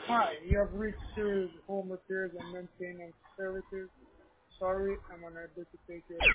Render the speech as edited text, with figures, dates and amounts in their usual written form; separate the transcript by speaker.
Speaker 1: Hi, you have reached Sears Home Repairs and Maintenance Services. Sorry, I'm unable to take your